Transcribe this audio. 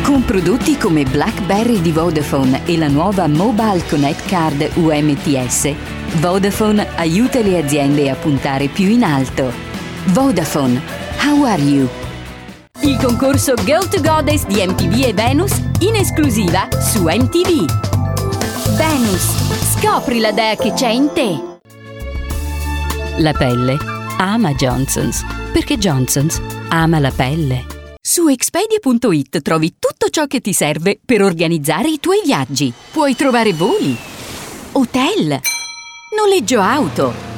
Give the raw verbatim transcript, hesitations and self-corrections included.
Con prodotti come BlackBerry di Vodafone e la nuova Mobile Connect Card U M T S, Vodafone aiuta le aziende a puntare più in alto. Vodafone, how are you? Il concorso Girl to Goddess di M T V e Venus in esclusiva su M T V. Venus, scopri la dea che c'è in te. La pelle ama Johnson's, perché Johnson's ama la pelle. Su Expedia punto it trovi tutto ciò che ti serve per organizzare i tuoi viaggi. Puoi trovare voli, hotel, noleggio auto,